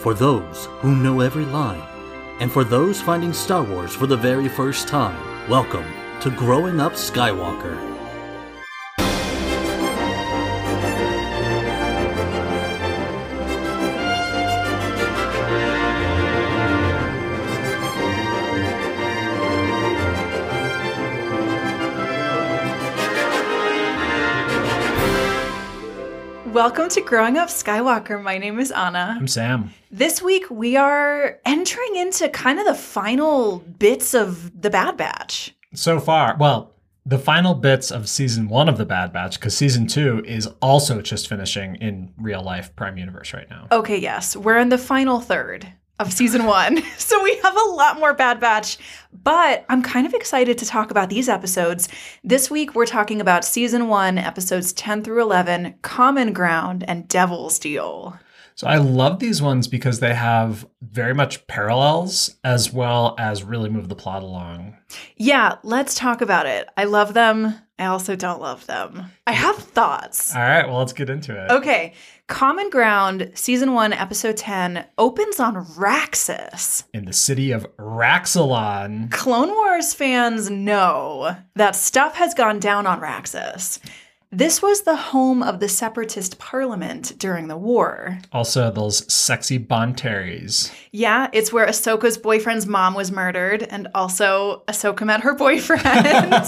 For those who know every line, and for those finding Star Wars for the very first time, welcome to Growing Up Skywalker. Welcome to Growing Up Skywalker. My name is Anna. I'm Sam. This week we are entering into kind of the final bits of The Bad Batch. So far, well, the final bits of season 1 of The Bad Batch, because season 2 is also just finishing in real life Prime Universe right now. Okay, yes. We're in the final third of season 1. So we have a lot more Bad Batch, but I'm kind of excited to talk about these episodes. This week we're talking about season 1, episodes 10 through 11, Common Ground, and Devil's Deal. So I love these ones because they have very much parallels as well as really move the plot along. Yeah, let's talk about it. I love them. I also don't love them. I have thoughts. All right, well, let's get into it. Okay. Common Ground, season 1, episode 10, opens on Raxus. In the city of Raxalon. Clone Wars fans know that stuff has gone down on Raxus. This was the home of the Separatist Parliament during the war. Also, those sexy Bontaries. Yeah, it's where Ahsoka's boyfriend's mom was murdered, and also Ahsoka met her boyfriend.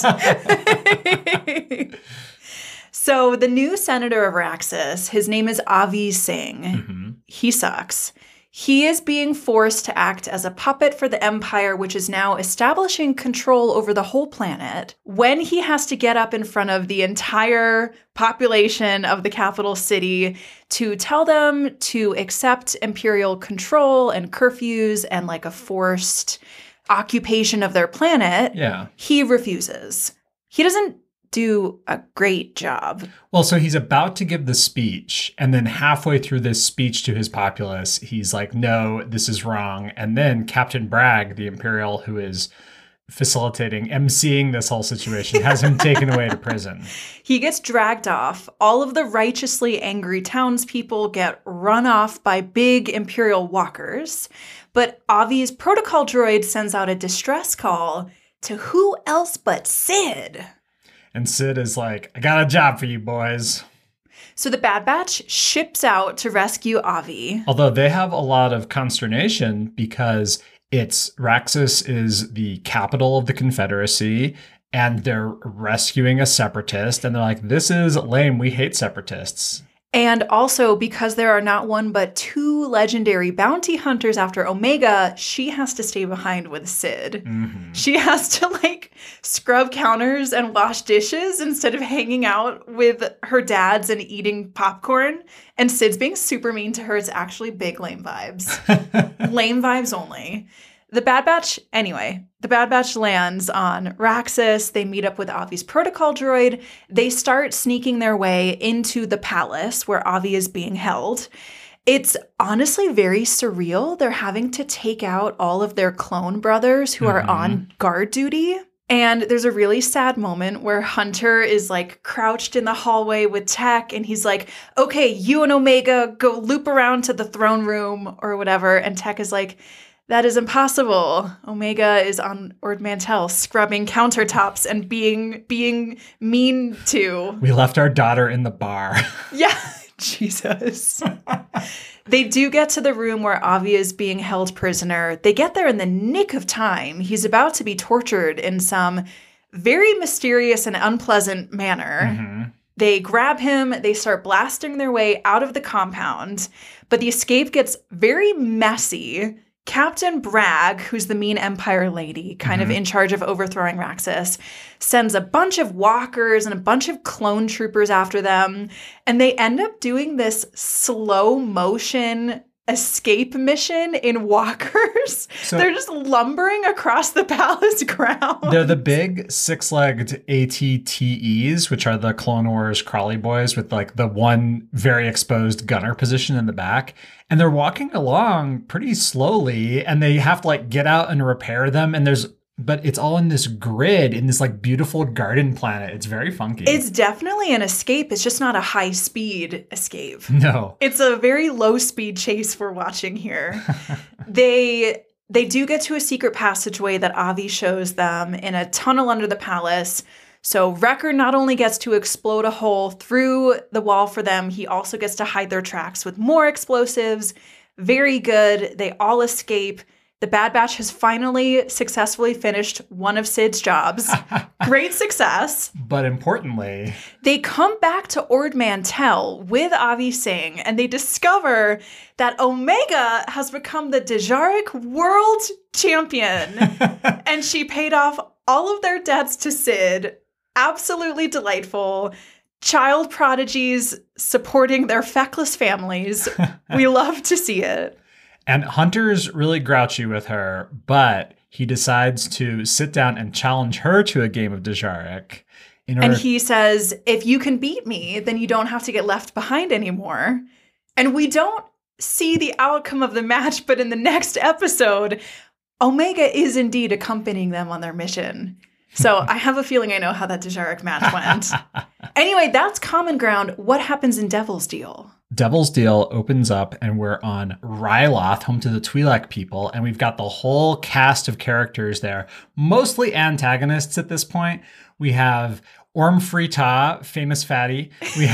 So the new senator of Raxus, his name is Avi Singh. Mm-hmm. He sucks. He is being forced to act as a puppet for the Empire, which is now establishing control over the whole planet, when he has to get up in front of the entire population of the capital city to tell them to accept Imperial control and curfews and like a forced occupation of their planet. Yeah. He refuses. He doesn't do a great job. Well, so he's about to give the speech, and then halfway through this speech to his populace, he's like, no, this is wrong. And then Captain Bragg, the Imperial who is facilitating, emceeing this whole situation, has him taken away to prison. He gets dragged off. All of the righteously angry townspeople get run off by big Imperial walkers. But Avi's protocol droid sends out a distress call to who else but Sid. And Sid is like, I got a job for you boys. So the Bad Batch ships out to rescue Avi. Although they have a lot of consternation because Raxus is the capital of the Confederacy and they're rescuing a separatist. And they're like, this is lame. We hate separatists. And also, because there are not one but 2 legendary bounty hunters after Omega, she has to stay behind with Sid. Mm-hmm. She has to, scrub counters and wash dishes instead of hanging out with her dads and eating popcorn. And Sid's being super mean to her. It's actually big lame vibes. Lame vibes only. The Bad Batch lands on Raxus. They meet up with Avi's protocol droid. They start sneaking their way into the palace where Avi is being held. It's honestly very surreal. They're having to take out all of their clone brothers who are on guard duty. And there's a really sad moment where Hunter is crouched in the hallway with Tech, and he's like, okay, you and Omega go loop around to the throne room or whatever. And Tech is like, that is impossible. Omega is on Ord Mantell scrubbing countertops and being mean to. We left our daughter in the bar. Yeah, Jesus. They do get to the room where Avi is being held prisoner. They get there in the nick of time. He's about to be tortured in some very mysterious and unpleasant manner. Mm-hmm. They grab him. They start blasting their way out of the compound. But the escape gets very messy. Captain Bragg, who's the mean Empire lady, kind of in charge of overthrowing Raxus, sends a bunch of walkers and a bunch of clone troopers after them. And they end up doing this slow motion escape mission in walkers. So they're just lumbering across the palace grounds. They're the big 6-legged ATTEs, which are the Clone Wars Crawly Boys with the one very exposed gunner position in the back. And they're walking along pretty slowly and they have to get out and repair them. And there's but it's all in this grid, in this like beautiful garden planet. It's very funky. It's definitely an escape. It's just not a high-speed escape. No. It's a very low-speed chase we're watching here. They do get to a secret passageway that Avi shows them in a tunnel under the palace. So Wrecker not only gets to explode a hole through the wall for them, he also gets to hide their tracks with more explosives. Very good. They all escape. The Bad Batch has finally successfully finished one of Sid's jobs. Great success. But importantly, they come back to Ord Mantell with Avi Singh, and they discover that Omega has become the Dejarik World Champion. And she paid off all of their debts to Sid. Absolutely delightful. Child prodigies supporting their feckless families. We love to see it. And Hunter's really grouchy with her, but he decides to sit down and challenge her to a game of Dejarik. And he says, if you can beat me, then you don't have to get left behind anymore. And we don't see the outcome of the match, but in the next episode, Omega is indeed accompanying them on their mission. So I have a feeling I know how that Dejarik match went. Anyway, that's Common Ground. What happens in Devil's Deal? Devil's Deal opens up and we're on Ryloth, home to the Twi'lek people, and we've got the whole cast of characters there, mostly antagonists at this point. We have Orm Free Taa, famous fatty. We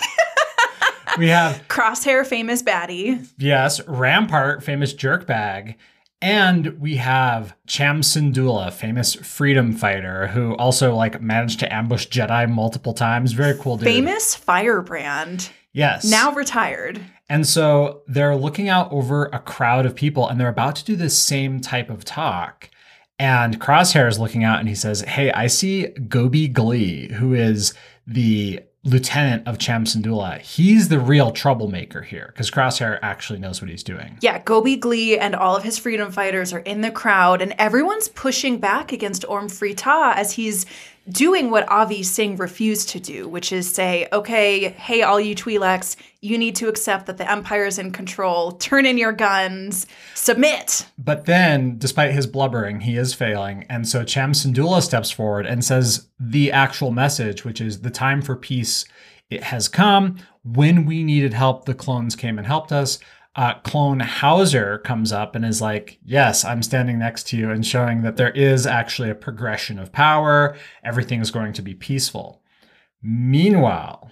have Crosshair, famous baddie. Yes, Rampart, famous jerkbag. And we have Cham Syndulla, famous freedom fighter, who also like managed to ambush Jedi multiple times. Very cool dude. Famous firebrand. Yes. Now retired. And so they're looking out over a crowd of people and they're about to do this same type of talk. And Crosshair is looking out and he says, hey, I see Gobi Glee, who is the lieutenant of Cham Syndulla. He's the real troublemaker here because Crosshair actually knows what he's doing. Yeah, Gobi Glee and all of his freedom fighters are in the crowd and everyone's pushing back against Orm Free Taa as he's doing what Avi Singh refused to do, which is say, okay, hey, all you Twi'leks, you need to accept that the Empire is in control. Turn in your guns. Submit. But then, despite his blubbering, he is failing. And so Cham Syndulla steps forward and says the actual message, which is the time for peace. It has come. When we needed help, the clones came and helped us. Clone Hauser comes up and is like, yes, I'm standing next to you, and showing that there is actually a progression of power. Everything is going to be peaceful. Meanwhile,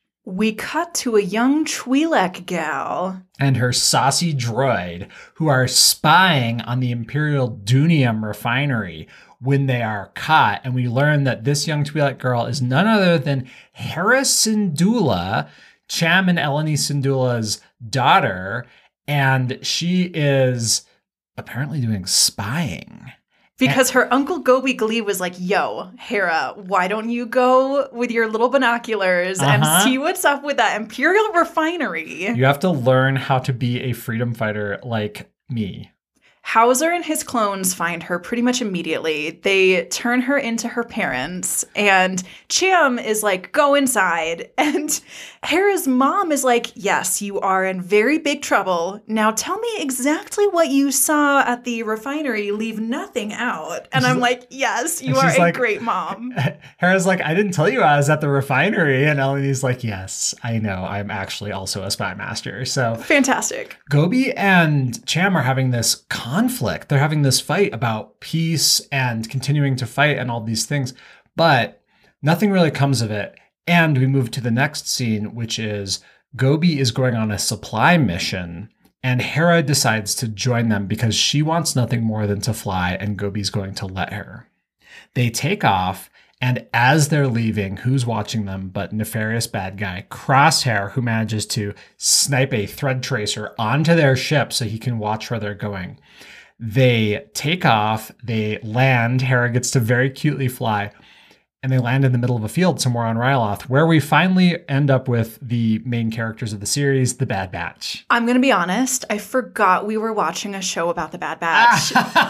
we cut to a young Twi'lek gal and her saucy droid who are spying on the Imperial Dunium refinery when they are caught. And we learn that this young Twi'lek girl is none other than Hera Syndulla, Cham and Eleni Syndulla's daughter, and she is apparently doing spying. Because her uncle Gobi Glee was like, yo, Hera, why don't you go with your little binoculars and see what's up with that Imperial refinery? You have to learn how to be a freedom fighter like me. Hauser and his clones find her pretty much immediately. They turn her into her parents, and Cham is like, go inside. And Hera's mom is like, yes, you are in very big trouble. Now tell me exactly what you saw at the refinery. Leave nothing out. And I'm like, yes, you are a great mom. Hera's like, I didn't tell you I was at the refinery. And Eleni's like, yes, I know. I'm actually also a spy master. So fantastic. Gobi and Cham are having this conflict. They're having this fight about peace and continuing to fight and all these things, but nothing really comes of it. And we move to the next scene, which is Gobi is going on a supply mission and Hera decides to join them because she wants nothing more than to fly, and Gobi's going to let her. They take off, and as they're leaving, who's watching them but nefarious bad guy Crosshair, who manages to snipe a thread tracer onto their ship so he can watch where they're going. They take off, they land, Hera gets to very cutely fly, and they land in the middle of a field somewhere on Ryloth, where we finally end up with the main characters of the series, the Bad Batch. I'm going to be honest, I forgot we were watching a show about the Bad Batch.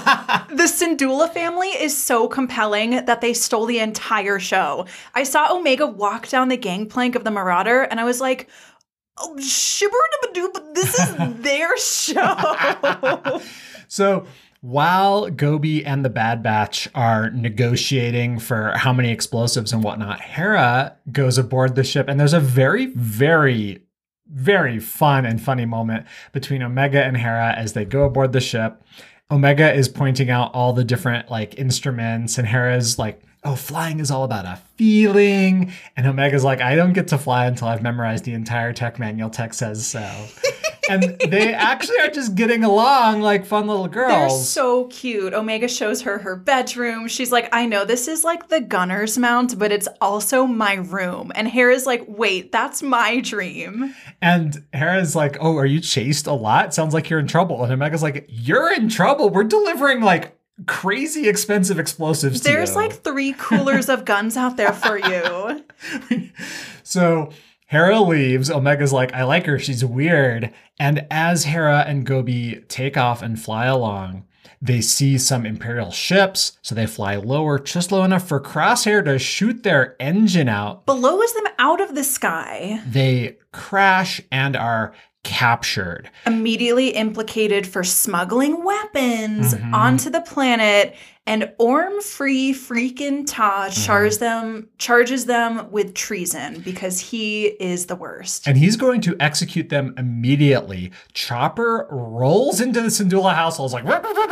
The Syndulla family is so compelling that they stole the entire show. I saw Omega walk down the gangplank of the Marauder, and I was like, oh, shibber-dibba-doo, but this is their show. So While Gobi and the Bad Batch are negotiating for how many explosives and whatnot, Hera goes aboard the ship, and there's a very, very, very fun and funny moment between Omega and Hera as they go aboard the ship. Omega is pointing out all the different like instruments, and Hera's like, oh, flying is all about a feeling. And Omega's like, I don't get to fly until I've memorized the entire tech manual. Tech says so. And they actually are just getting along like fun little girls. They're so cute. Omega shows her bedroom. She's like, I know this is like the gunner's mount, but it's also my room. And Hera's like, wait, that's my dream. And Hera's like, oh, are you chased a lot? Sounds like you're in trouble. And Omega's like, you're in trouble. We're delivering like crazy expensive explosives to you. There's like 3 coolers of guns out there for you. So Hera leaves. Omega's like, I like her. She's weird. And as Hera and Gobi take off and fly along, they see some Imperial ships. So they fly lower, just low enough for Crosshair to shoot their engine out. Blows them out of the sky. They crash and are captured. Immediately implicated for smuggling weapons onto the planet, and Orm-Free freaking Ta charges them with treason because he is the worst. And he's going to execute them immediately. Chopper rolls into the Syndulla household, like,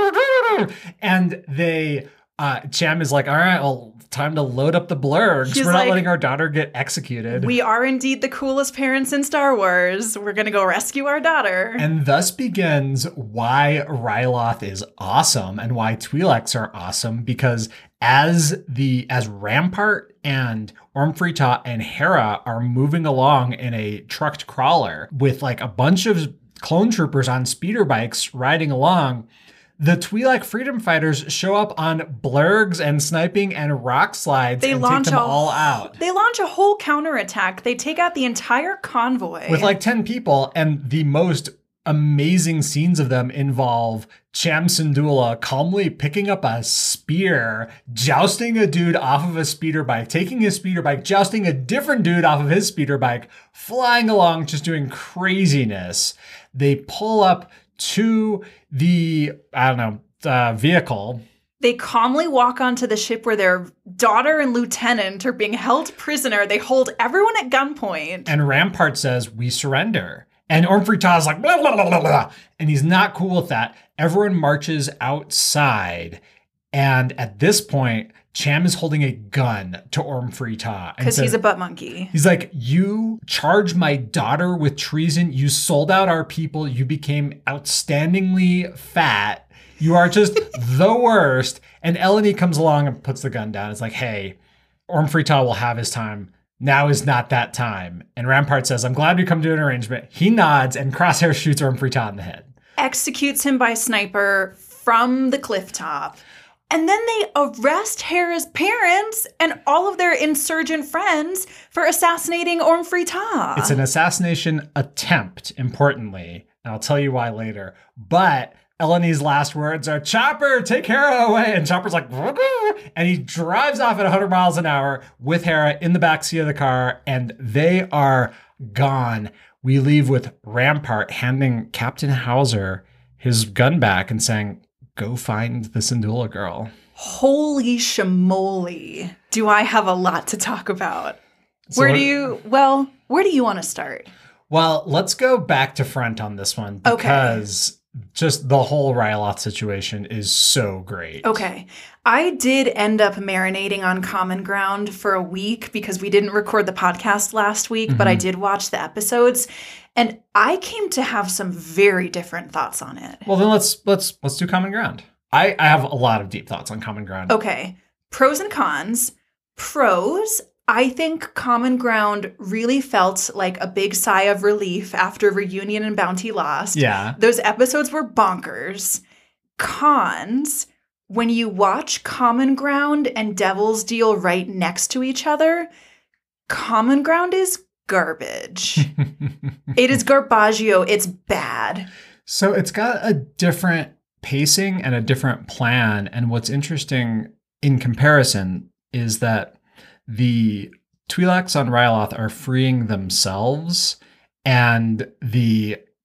and they, Cham is like, all right, well, time to load up the blurgs. We're not letting our daughter get executed. We are indeed the coolest parents in Star Wars. We're going to go rescue our daughter. And thus begins why Ryloth is awesome and why Twi'leks are awesome, because as Rampart and Orm-Free Ta and Hera are moving along in a trucked crawler with like a bunch of clone troopers on speeder bikes riding along, the Twi'lek freedom fighters show up on blurgs and sniping and rock slides and take them all out. They launch a whole counterattack. They take out the entire convoy. With like 10 people, and the most amazing scenes of them involve Cham Syndulla calmly picking up a spear, jousting a dude off of a speeder bike, taking his speeder bike, jousting a different dude off of his speeder bike, flying along, just doing craziness. They pull up to the, vehicle. They calmly walk onto the ship where their daughter and lieutenant are being held prisoner. They hold everyone at gunpoint. And Rampart says, we surrender. And Orm-Free Ta is like, blah, blah, blah, blah, blah. And he's not cool with that. Everyone marches outside. And at this point, Cham is holding a gun to Orm-Free Ta. Because he's a butt monkey. He's like, you charged my daughter with treason. You sold out our people. You became outstandingly fat. You are just the worst. And Eleni comes along and puts the gun down. It's like, hey, Orm-Free Ta will have his time. Now is not that time. And Rampart says, I'm glad we come to an arrangement. He nods, and Crosshair shoots Orm-Free Ta in the head. Executes him by sniper from the cliff top. And then they arrest Hera's parents and all of their insurgent friends for assassinating Orm-Free Ta. It's an assassination attempt, importantly. And I'll tell you why later. But Eleni's last words are, Chopper, take Hera away. And Chopper's like, and he drives off at 100 miles an hour with Hera in the backseat of the car, and they are gone. We leave with Rampart handing Captain Hauser his gun back and saying, go find the Syndulla girl. Holy shamoly. Do I have a lot to talk about? So where do you want to start? Well, let's go back to front on this one because just the whole Ryloth situation is so great. Okay. I did end up marinating on Common Ground for a week because we didn't record the podcast last week, but I did watch the episodes. And I came to have some very different thoughts on it. Well, then let's do Common Ground. I have a lot of deep thoughts on Common Ground. Okay. Pros and cons. Pros, I think Common Ground really felt like a big sigh of relief after Reunion and Bounty Lost. Yeah. Those episodes were bonkers. Cons, when you watch Common Ground and Devil's Deal right next to each other, Common Ground is garbage. It is garbaggio. It's bad. So it's got a different pacing and a different plan. And what's interesting in comparison is that the Twi'leks on Ryloth are freeing themselves, and the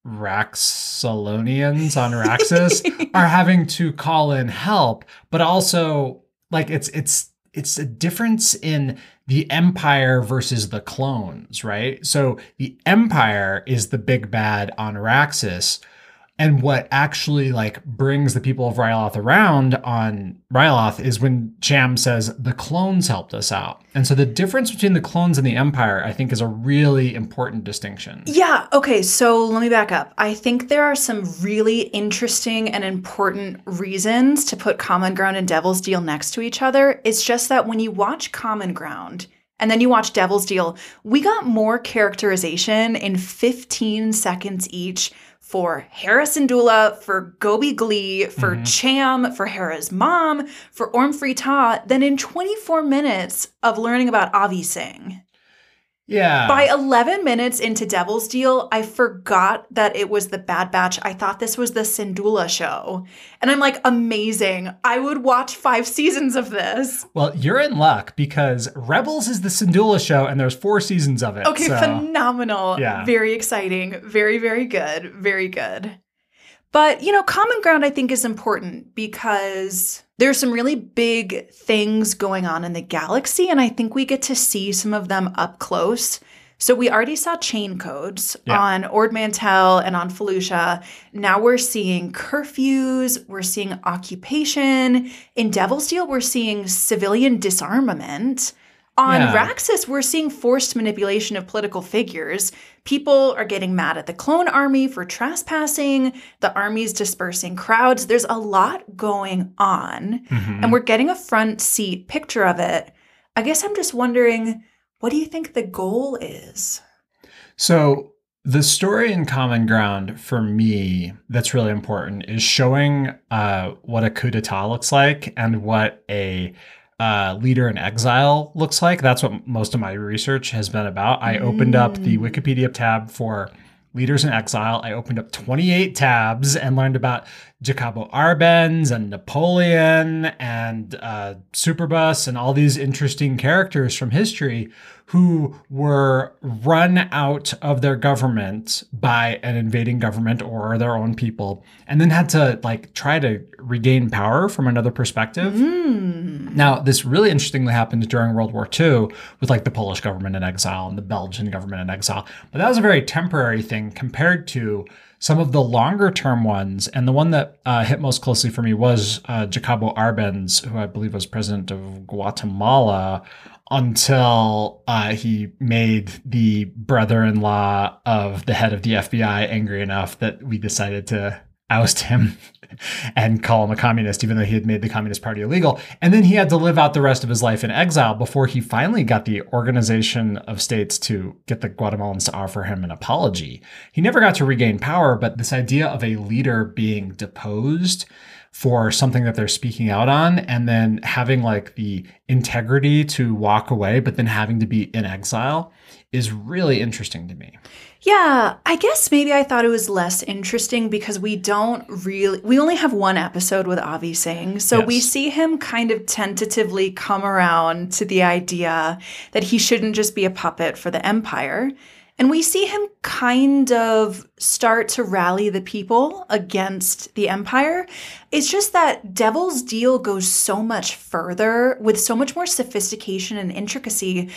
Raxolonians on Raxus are having to call in help, but also like it's a difference in the Empire versus the clones, right? So the Empire is the big bad on Raxus. And what actually like brings the people of Ryloth around on Ryloth is when Cham says the clones helped us out. And so the difference between the clones and the Empire, I think, is a really important distinction. Yeah. Okay. So let me back up. I think there are some really interesting and important reasons to put Common Ground and Devil's Deal next to each other. It's just that when you watch Common Ground and then you watch Devil's Deal, we got more characterization in 15 seconds each for Hera Syndulla, for Gobi Glee, for Cham, for Hera's mom, for Orm Free Taa, than in 24 minutes of learning about Avi Singh. Yeah. By 11 minutes into Devil's Deal, I forgot that it was the Bad Batch. I thought this was the Syndulla show. And I'm like, amazing. I would watch 5 seasons of this. Well, you're in luck because Rebels is the Syndulla show and there's 4 seasons of it. Okay, phenomenal. Yeah. Very exciting. Very, very good. Very good. But, you know, Common Ground, I think, is important because there's some really big things going on in the galaxy, and I think we get to see some of them up close. So we already saw chain codes on Ord Mantell and on Felucia. Now we're seeing curfews. We're seeing occupation. In Devil's Deal, we're seeing civilian disarmament. On Raxus, we're seeing forced manipulation of political figures. People are getting mad at the clone army for trespassing. The army's dispersing crowds. There's a lot going on. And we're getting a front seat picture of it. I guess I'm just wondering, what do you think the goal is? So the story in Common Ground for me that's really important is showing what a coup d'etat looks like and what a leader in exile looks like. That's what most of my research has been about. I opened up the Wikipedia tab for leaders in exile. I opened up 28 tabs and learned about Jacobo Arbenz and Napoleon and Superbus and all these interesting characters from history who were run out of their government by an invading government or their own people, and then had to like try to regain power from another perspective. Now, this really interestingly happened during World War II with like the Polish government in exile and the Belgian government in exile. But that was a very temporary thing compared to some of the longer term ones. And the one that hit most closely for me was Jacobo Arbenz, who I believe was president of Guatemala until he made the brother-in-law of the head of the FBI angry enough that we decided to oust him and call him a communist, even though he had made the Communist Party illegal. And then he had to live out the rest of his life in exile before he finally got the Organization of States to get the Guatemalans to offer him an apology. He never got to regain power, but this idea of a leader being deposed for something that they're speaking out on and then having like the integrity to walk away, but then having to be in exile is really interesting to me. Yeah, I guess maybe I thought it was less interesting because we only have one episode with Avi Singh. So we see him kind of tentatively come around to the idea that he shouldn't just be a puppet for the Empire. And we see him kind of start to rally the people against the Empire. It's just that Devil's Deal goes so much further with so much more sophistication and intricacy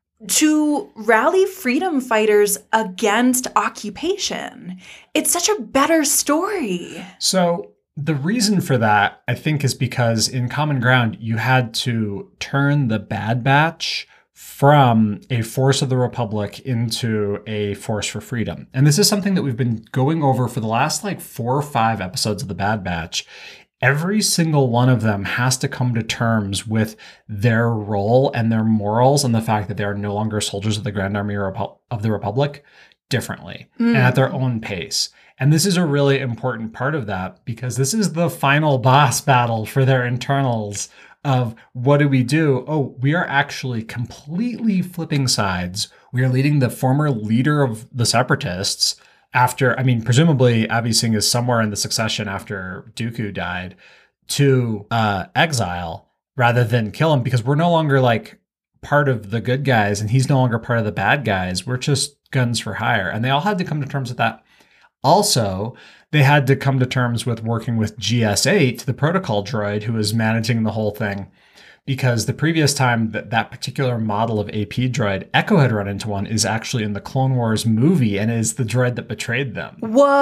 to rally freedom fighters against occupation. It's such a better story. So the reason for that, I think, is because in Common Ground, you had to turn the Bad Batch from a force of the Republic into a force for freedom. And this is something that we've been going over for the last like 4 or 5 episodes of the Bad Batch. Every single one of them has to come to terms with their role and their morals and the fact that they are no longer soldiers of the Grand Army of the Republic differently and at their own pace. And this is a really important part of that because this is the final boss battle for their internals of what do we do? Oh, we are actually completely flipping sides. We are leading the former leader of the Separatists after, I mean, presumably Avi Singh is somewhere in the succession after Dooku died to exile rather than kill him because we're no longer like part of the good guys and he's no longer part of the bad guys. We're just guns for hire. And they all had to come to terms with that. Also, they had to come to terms with working with GS8, the protocol droid who was managing the whole thing, because the previous time that particular model of AP droid, Echo had run into one, is actually in the Clone Wars movie and is the droid that betrayed them.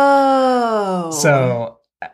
Whoa! So,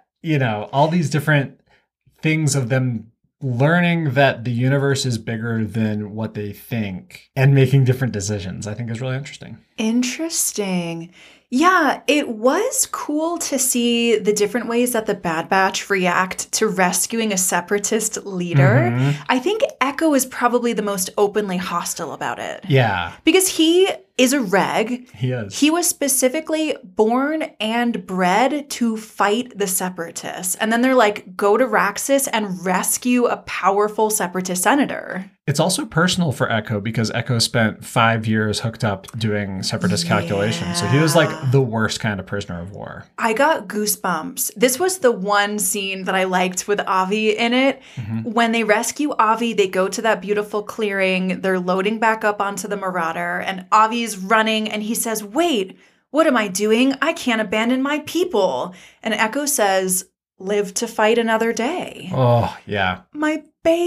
all these different things of them learning that the universe is bigger than what they think and making different decisions, I think is really interesting. Interesting. Yeah, it was cool to see the different ways that the Bad Batch react to rescuing a separatist leader. Mm-hmm. I think Echo is probably the most openly hostile about it. Yeah. Because he is a reg. He is. He was specifically born and bred to fight the separatists. And then they're like, go to Raxus and rescue a powerful separatist senator. It's also personal for Echo because Echo spent 5 years hooked up doing separatist calculations. So he was like the worst kind of prisoner of war. I got goosebumps. This was the one scene that I liked with Avi in it. Mm-hmm. When they rescue Avi, they go to that beautiful clearing. They're loading back up onto the Marauder, and Avi's running, and he says, "Wait, what am I doing? I can't abandon my people." And Echo says, "Live to fight another day." Oh, yeah. My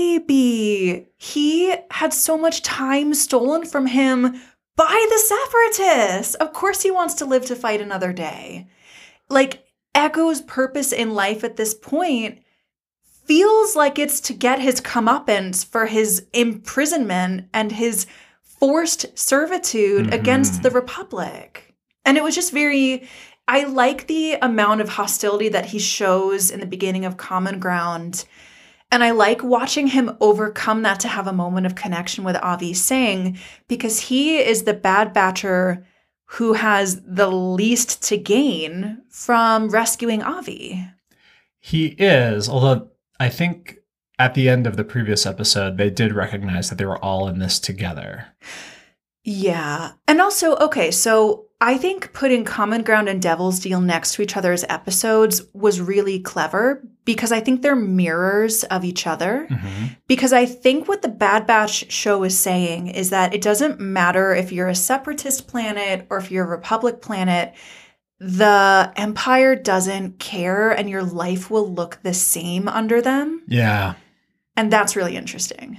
baby. He had so much time stolen from him by the separatists. Of course he wants to live to fight another day. Like, Echo's purpose in life at this point feels like it's to get his comeuppance for his imprisonment and his forced servitude against the Republic. And it was just I like the amount of hostility that he shows in the beginning of Common Ground. And I like watching him overcome that to have a moment of connection with Avi Singh, because he is the Bad Batcher who has the least to gain from rescuing Avi. He is, although I think at the end of the previous episode, they did recognize that they were all in this together. Yeah. And also, okay, so I think putting Common Ground and Devil's Deal next to each other's episodes was really clever because I think they're mirrors of each other. Mm-hmm. Because I think what the Bad Batch show is saying is that it doesn't matter if you're a separatist planet or if you're a Republic planet, the Empire doesn't care and your life will look the same under them. Yeah. And that's really interesting.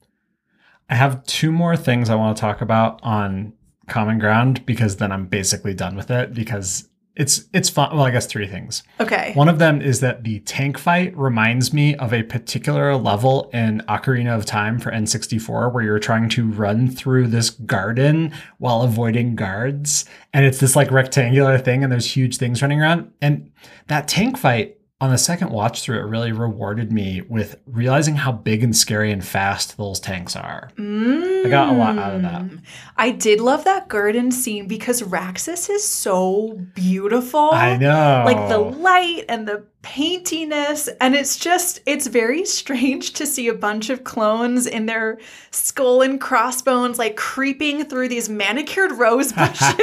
I have 2 more things I want to talk about on Common Ground because then I'm basically done with it because it's fun. Well, I guess 3 things. Okay. One of them is that the tank fight reminds me of a particular level in Ocarina of Time for N64 where you're trying to run through this garden while avoiding guards. And it's this like rectangular thing and there's huge things running around. And that tank fight on the second watch through, it really rewarded me with realizing how big and scary and fast those tanks are. I got a lot out of that. I did love that garden scene because Raxus is so beautiful. I know. Like the light and the paintiness. And it's very strange to see a bunch of clones in their skull and crossbones, like creeping through these manicured rose bushes.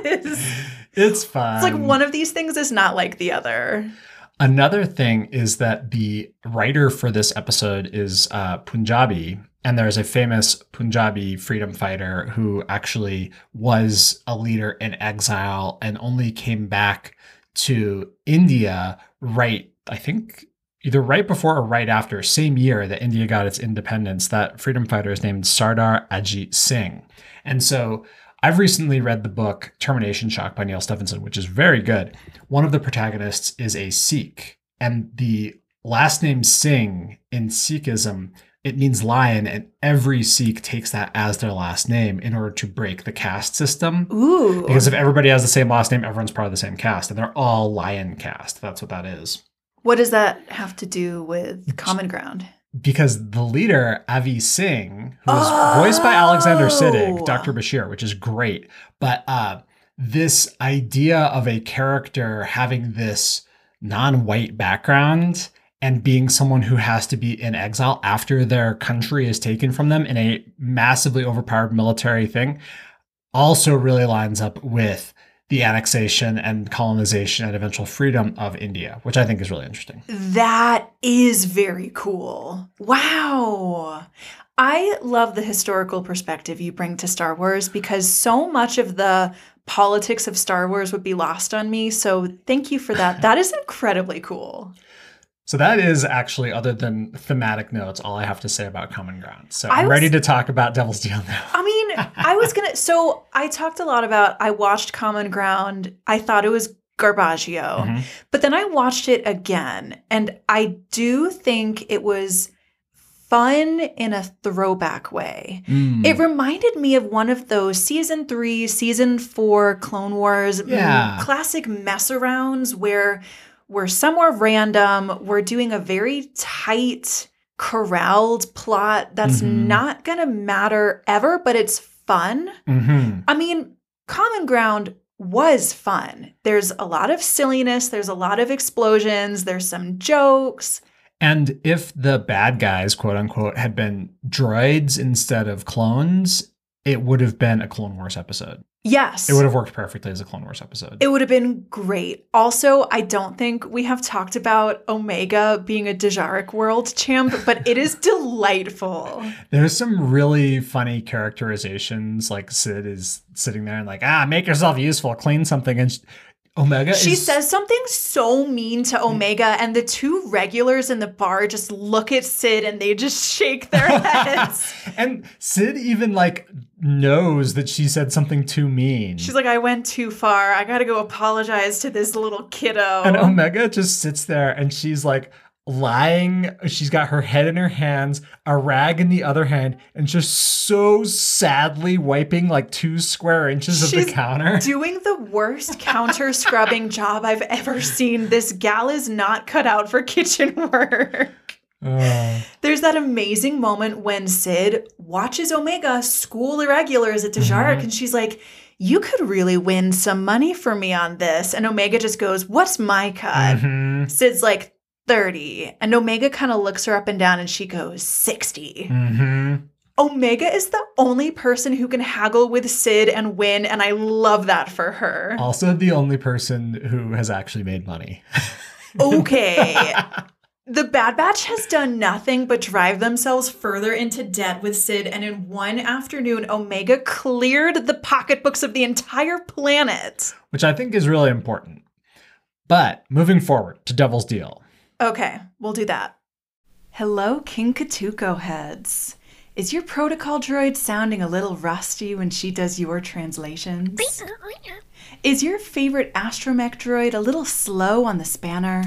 It's fun. It's like one of these things is not like the other. Another thing is that the writer for this episode is Punjabi, and there's a famous Punjabi freedom fighter who actually was a leader in exile and only came back to India I think either right before or right after, same year that India got its independence. That freedom fighter is named Sardar Ajit Singh. And so I've recently read the book Termination Shock by Neil Stephenson, which is very good. One of the protagonists is a Sikh, and the last name Singh in Sikhism, it means lion, and every Sikh takes that as their last name in order to break the caste system. Ooh. Because if everybody has the same last name, everyone's part of the same caste, and they're all lion caste. That's what that is. What does that have to do with Common Ground? Because the leader, Avi Singh, who is voiced by Alexander Siddig, Dr. Bashir, which is great. But this idea of a character having this non-white background and being someone who has to be in exile after their country is taken from them in a massively overpowered military thing also really lines up with the annexation and colonization and eventual freedom of India, which I think is really interesting. That is very cool. Wow. I love the historical perspective you bring to Star Wars because so much of the politics of Star Wars would be lost on me. So thank you for that. That is incredibly cool. So that is actually, other than thematic notes, all I have to say about Common Ground. So I'm ready to talk about Devil's Deal now. I mean, so I talked a lot about, I watched Common Ground. I thought it was garbaggio, but then I watched it again, and I do think it was fun in a throwback way. It reminded me of one of those season 3, season 4 Clone Wars classic mess arounds where we're somewhere random, we're doing a very tight, corralled plot that's not gonna matter ever, but it's fun. I mean, Common Ground was fun. There's a lot of silliness, there's a lot of explosions, there's some jokes. And if the bad guys, quote unquote, had been droids instead of clones, it would have been a Clone Wars episode. Yes. It would have worked perfectly as a Clone Wars episode. It would have been great. Also, I don't think we have talked about Omega being a Dejarik World champ, but it is delightful. There's some really funny characterizations, like Sid is sitting there and like, make yourself useful, clean something. And she says something so mean to Omega, and the two regulars in the bar just look at Sid and they just shake their heads. And Sid even like knows that she said something too mean. She's like, I went too far. I gotta go apologize to this little kiddo. And Omega just sits there and she's like lying. She's got her head in her hands, a rag in the other hand, and just so sadly wiping like 2 square inches of the counter. Doing the worst counter scrubbing job I've ever seen. This gal is not cut out for kitchen work. There's that amazing moment when Sid watches Omega school irregulars at Dejarik, and she's like, you could really win some money for me on this. And Omega just goes, what's my cut? Sid's like, 30. And Omega kind of looks her up and down and she goes, 60. Omega is the only person who can haggle with Sid and win, and I love that for her. Also the only person who has actually made money. Okay. The Bad Batch has done nothing but drive themselves further into debt with Sid, and in one afternoon, Omega cleared the pocketbooks of the entire planet. Which I think is really important. But moving forward to Devil's Deal. Okay, we'll do that. Hello, King Katuko heads. Is your protocol droid sounding a little rusty when she does your translations? Is your favorite astromech droid a little slow on the spanner?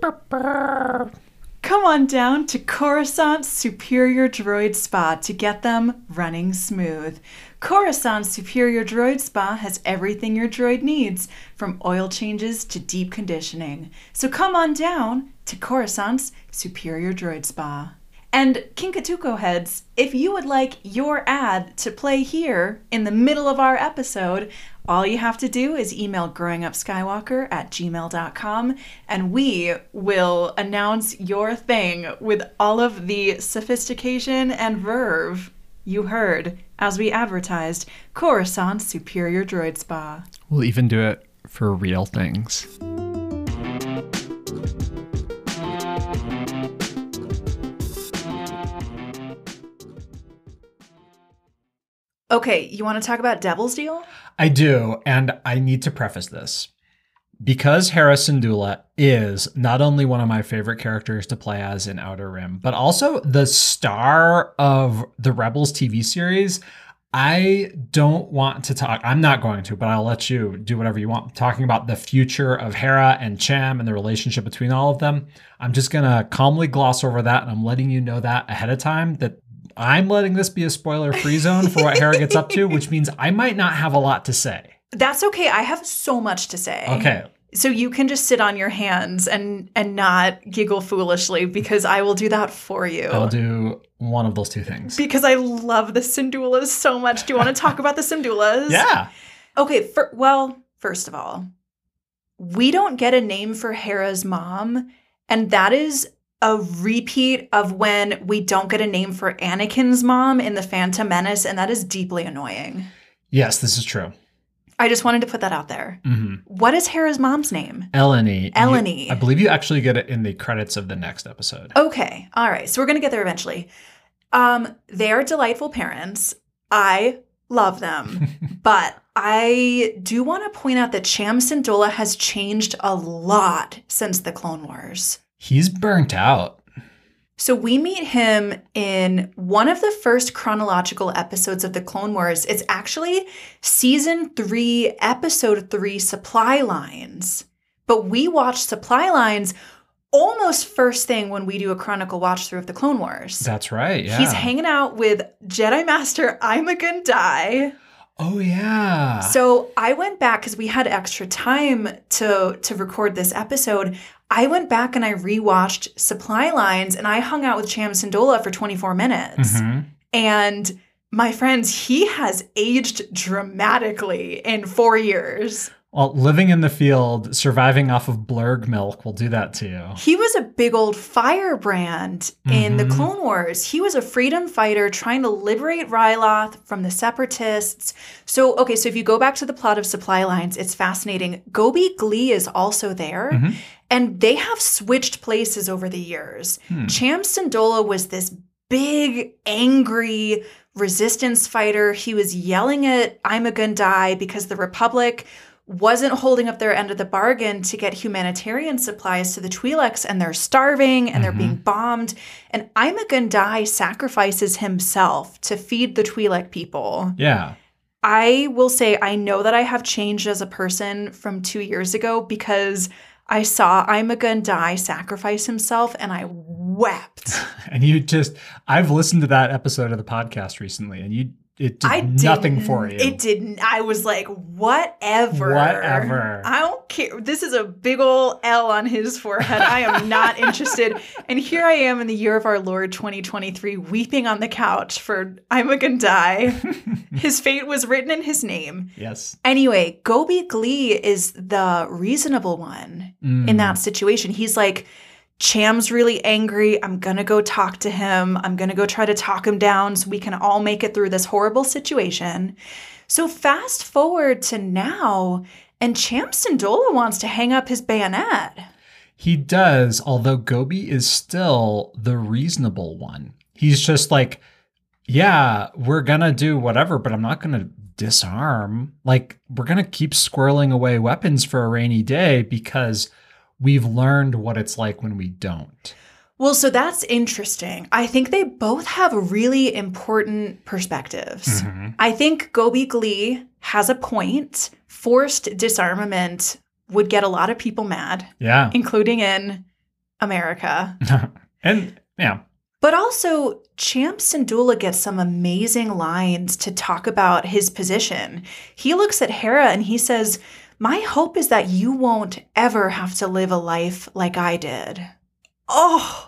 Come on down to Coruscant's Superior Droid Spa to get them running smooth. Coruscant's Superior Droid Spa has everything your droid needs, from oil changes to deep conditioning. So come on down to Coruscant's Superior Droid Spa. And King Katuko heads, if you would like your ad to play here in the middle of our episode, all you have to do is email growingupskywalker@gmail.com, and we will announce your thing with all of the sophistication and verve you heard as we advertised Coruscant's Superior Droid Spa. We'll even do it for real things. Okay, you want to talk about Devil's Deal? I do, and I need to preface this. Because Hera Syndulla is not only one of my favorite characters to play as in Outer Rim, but also the star of the Rebels TV series, I don't want to talk, I'm not going to, but I'll let you do whatever you want, talking about the future of Hera and Cham and the relationship between all of them. I'm just going to calmly gloss over that, and I'm letting you know that ahead of time, that I'm letting this be a spoiler-free zone for what Hera gets up to, which means I might not have a lot to say. That's okay. I have so much to say. Okay. So you can just sit on your hands and not giggle foolishly, because I will do that for you. I'll do one of those two things. Because I love the Syndullas so much. Do you want to talk about the Syndullas? Yeah. Okay. First of all, we don't get a name for Hera's mom, and that is a repeat of when we don't get a name for Anakin's mom in The Phantom Menace, and that is deeply annoying. Yes, this is true. I just wanted to put that out there. What is Hera's mom's name? Eleni. Eleni. I believe you actually get it in the credits of the next episode. Okay. All right. So we're going to get there eventually. They are delightful parents. I love them. But I do want to point out that Cham Syndulla has changed a lot since the Clone Wars. He's burnt out. So we meet him in one of the first chronological episodes of the Clone Wars. It's actually season 3, episode 3, Supply Lines. But we watch Supply Lines almost first thing when we do a chronicle watch through of the Clone Wars. That's right, yeah. He's hanging out with Jedi Master Imogen Dai. Oh, yeah. So I went back because we had extra time to record this episode. I went back and I rewatched Supply Lines and I hung out with Cham Syndulla for 24 minutes. Mm-hmm. And my friends, he has aged dramatically in 4 years. Well, living in the field, surviving off of blurg milk will do that to you. He was a big old firebrand in the Clone Wars. He was a freedom fighter trying to liberate Ryloth from the Separatists. So if you go back to the plot of Supply Lines, it's fascinating. Gobi Glee is also there, and they have switched places over the years. Cham Syndulla was this big, angry resistance fighter. He was yelling at Imogen Dai because the Republic wasn't holding up their end of the bargain to get humanitarian supplies to the Twi'leks, and they're starving and they're being bombed. And Imogen Dai sacrifices himself to feed the Twi'lek people. Yeah. I will say I know that I have changed as a person from 2 years ago because I saw Imogen Dai sacrifice himself and I wept. And I've listened to that episode of the podcast recently, and it did nothing for you. It didn't. I was like, whatever. I don't care. This is a big ol' L on his forehead. I am not interested. And here I am in the year of our Lord 2023, weeping on the couch for Imogen Dai. His fate was written in his name. Yes. Anyway, Gobi Glee is the reasonable one in that situation. He's like, Cham's really angry. I'm going to go talk to him. I'm going to go try to talk him down so we can all make it through this horrible situation. So fast forward to now, and Cham Syndulla wants to hang up his bayonet. He does, although Gobi is still the reasonable one. He's just like, yeah, we're going to do whatever, but I'm not going to disarm. Like, we're going to keep squirreling away weapons for a rainy day because we've learned what it's like when we don't. Well, so that's interesting. I think they both have really important perspectives. I think Gobi Glee has a point. Forced disarmament would get a lot of people mad. Yeah. Including in America. And, yeah. But also, Cham Syndulla gets some amazing lines to talk about his position. He looks at Hera and he says, "My hope is that you won't ever have to live a life like I did." Oh.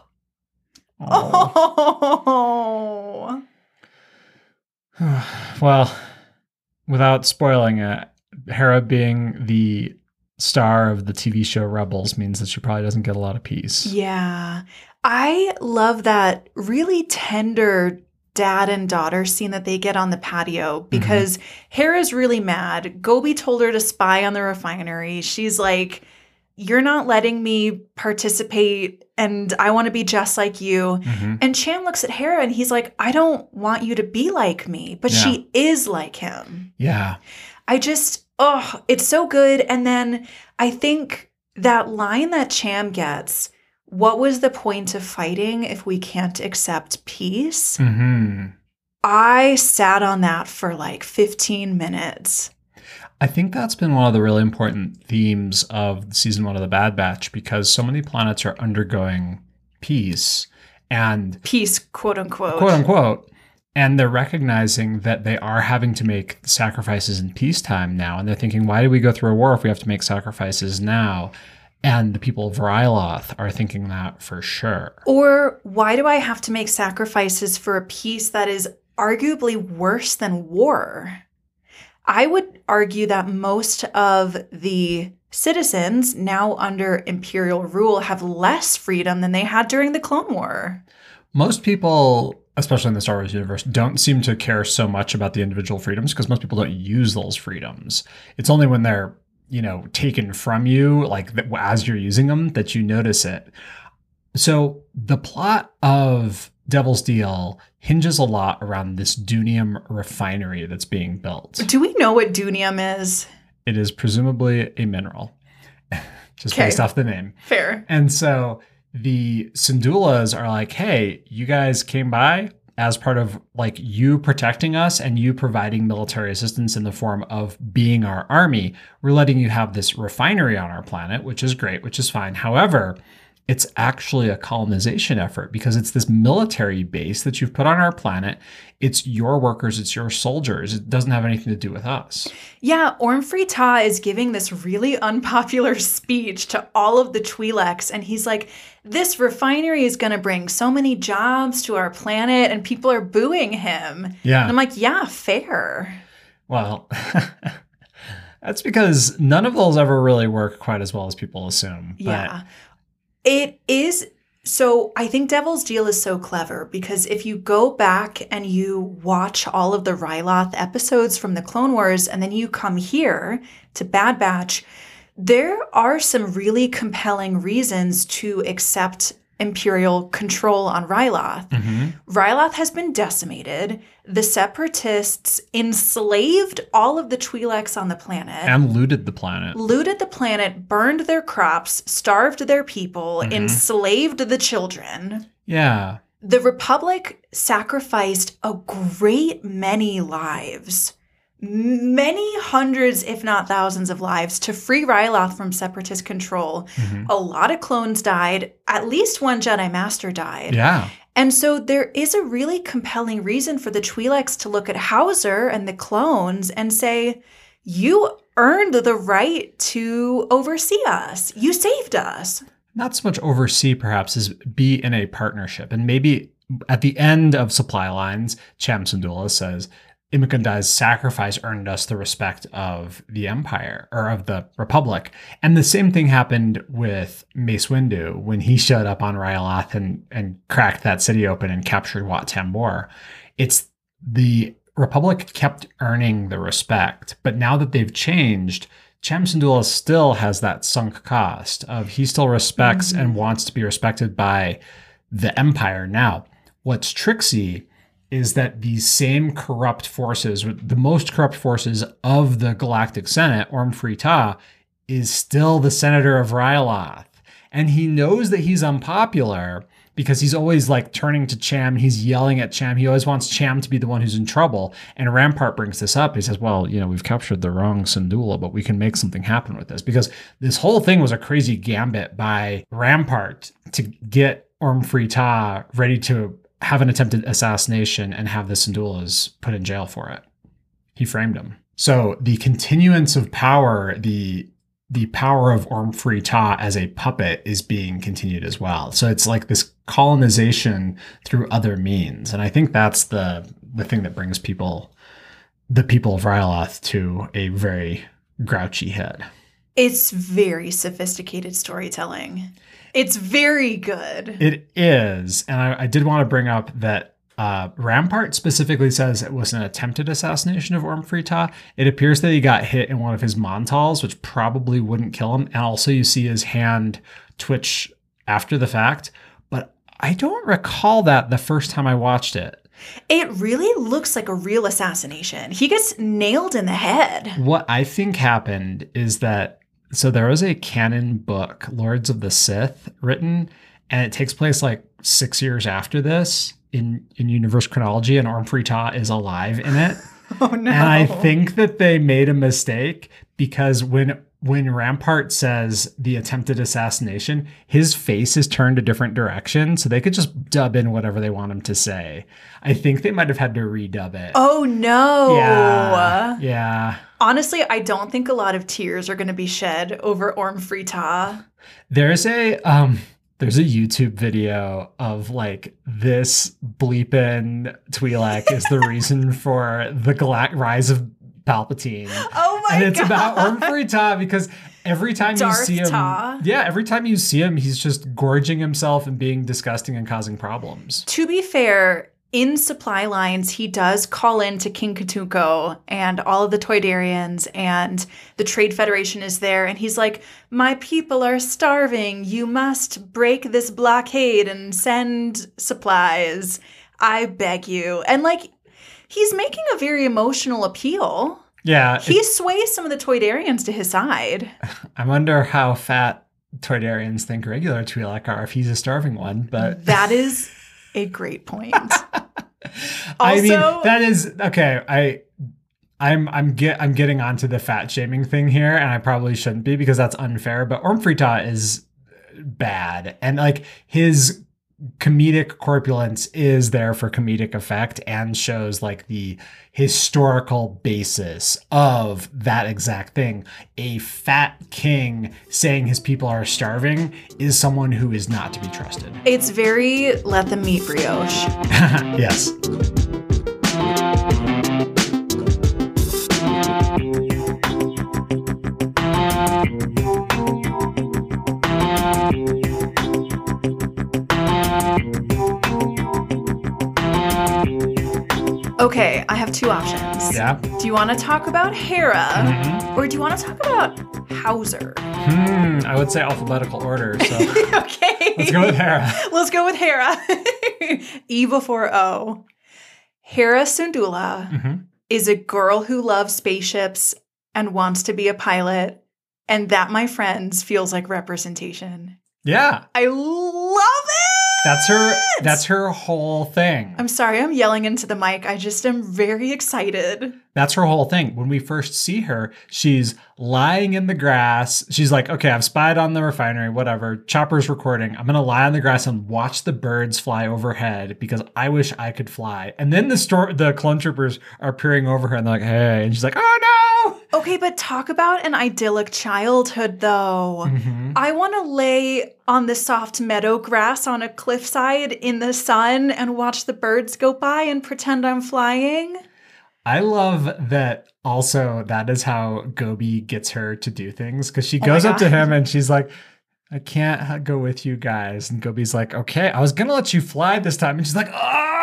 Well, without spoiling it, Hera being the star of the TV show Rebels means that she probably doesn't get a lot of peace. Yeah. I love that really tender dad and daughter scene that they get on the patio because Hera's really mad. Gobi told her to spy on the refinery. She's like, "You're not letting me participate and I want to be just like you." And Cham looks at Hera and he's like, "I don't want you to be like me," but she is like him. Yeah. It's so good. And then I think that line that Cham gets, "What was the point of fighting if we can't accept peace?" I sat on that for like 15 minutes. I think that's been one of the really important themes of season 1 of The Bad Batch because so many planets are undergoing peace and peace, quote unquote. Quote unquote. And they're recognizing that they are having to make sacrifices in peacetime now. And they're thinking, why do we go through a war if we have to make sacrifices now? And the people of Ryloth are thinking that for sure. Or why do I have to make sacrifices for a peace that is arguably worse than war? I would argue that most of the citizens now under Imperial rule have less freedom than they had during the Clone War. Most people, especially in the Star Wars universe, don't seem to care so much about the individual freedoms because most people don't use those freedoms. It's only when they're, taken from you, as you're using them, that you notice it. So the plot of Devil's Deal hinges a lot around this Dunium refinery that's being built. Do we know what Dunium is? It is presumably a mineral, just based off the name. Fair. And so the Syndulas are like, hey, you guys came by as part of like you protecting us and you providing military assistance in the form of being our army. We're letting you have this refinery on our planet, which is great, which is fine. However, it's actually a colonization effort because it's this military base that you've put on our planet. It's your workers, it's your soldiers. It doesn't have anything to do with us. Yeah, Orm Free Taa is giving this really unpopular speech to all of the Twi'leks, and he's like, this refinery is going to bring so many jobs to our planet, and people are booing him. Yeah. And I'm like, yeah, fair. Well, that's because none of those ever really work quite as well as people assume. Yeah. It is. So I think Devil's Deal is so clever because if you go back and you watch all of the Ryloth episodes from the Clone Wars and then you come here to Bad Batch, there are some really compelling reasons to accept Imperial control on Ryloth. Ryloth has been decimated. The Separatists enslaved all of the Twi'leks on the planet. And looted the planet. Looted the planet, burned their crops, starved their people, enslaved the children. Yeah. The Republic sacrificed a great many lives. Many hundreds, if not thousands of lives to free Ryloth from Separatist control. A lot of clones died. At least one Jedi Master died. Yeah. And so there is a really compelling reason for the Twi'leks to look at Hauser and the clones and say, you earned the right to oversee us. You saved us. Not so much oversee, perhaps, as be in a partnership. And maybe at the end of Supply Lines, Cham Syndulla says, Imogen Dai's sacrifice earned us the respect of the Empire, or of the Republic. And the same thing happened with Mace Windu when he showed up on Ryloth and cracked that city open and captured Wat Tambor. It's the Republic kept earning the respect, but now that they've changed, Cham Syndulla still has that sunk cost of he still respects and wants to be respected by the Empire. Now, what's tricksy is that these same corrupt forces, the most corrupt forces of the Galactic Senate, Orm Free Taa, is still the senator of Ryloth. And he knows that he's unpopular because he's always like turning to Cham. He's yelling at Cham. He always wants Cham to be the one who's in trouble. And Rampart brings this up. He says, well, you know, we've captured the wrong Syndulla, but we can make something happen with this. Because this whole thing was a crazy gambit by Rampart to get Orm Free Taa ready to have an attempted assassination and have the Syndullas put in jail for it. He framed him. So the continuance of power, the power of Orm Free Taa as a puppet is being continued as well. So it's like this colonization through other means. And I think that's the thing that brings the people of Ryloth to a very grouchy head. It's very sophisticated storytelling. It's very good. It is. And I did want to bring up that Rampart specifically says it was an attempted assassination of Orm Free Taa. It appears that he got hit in one of his Montals, which probably wouldn't kill him. And also you see his hand twitch after the fact. But I don't recall that the first time I watched it. It really looks like a real assassination. He gets nailed in the head. What I think happened is that so there was a canon book, Lords of the Sith, written, and it takes place like 6 years after this in universe chronology, and Orm Free Taa is alive in it. Oh, no. And I think that they made a mistake because when Rampart says the attempted assassination, his face is turned a different direction, so they could just dub in whatever they want him to say. I think they might have had to redub it. Oh, no. Yeah. Honestly, I don't think a lot of tears are going to be shed over Orm Free Taa. There's a YouTube video of like this bleeping Twi'lek is the reason for the rise of Palpatine. Oh my god. And it's about Orm Free Taa because every time Darth you see him, Taa. every time you see him, he's just gorging himself and being disgusting and causing problems. To be fair, in supply lines, he does call in to King Katuko and all of the Toydarians, and the Trade Federation is there. And he's like, my people are starving. You must break this blockade and send supplies. I beg you. And like, he's making a very emotional appeal. Yeah. He sways some of the Toydarians to his side. I wonder how fat Toydarians think regular Twi'lek are if he's a starving one, but that is a great point. I mean, that is okay. I'm getting onto the fat shaming thing here, and I probably shouldn't be because that's unfair. But Orm Frita is bad, and like his comedic corpulence is there for comedic effect and shows like the historical basis of that exact thing. A fat king saying his people are starving is someone who is not to be trusted. It's very let them eat brioche. Yes. Okay, I have two options. Yeah. Do you want to talk about Hera, or do you want to talk about Hauser? I would say alphabetical order, so okay. Let's go with Hera. Let's go with Hera. E before O. Hera Syndulla is a girl who loves spaceships and wants to be a pilot, and that, my friends, feels like representation. Yeah. I love it! That's her whole thing. I'm sorry, I'm yelling into the mic. I just am very excited. That's her whole thing. When we first see her, she's lying in the grass. She's like, okay, I've spied on the refinery, whatever. Chopper's recording. I'm going to lie on the grass and watch the birds fly overhead because I wish I could fly. And then the clone troopers are peering over her and they're like, hey. And she's like, oh no. Okay, but talk about an idyllic childhood, though. I want to lay on the soft meadow grass on a cliffside in the sun and watch the birds go by and pretend I'm flying. I love that also that is how Gobi gets her to do things because she goes up to him and she's like, I can't go with you guys. And Gobi's like, okay, I was going to let you fly this time. And she's like,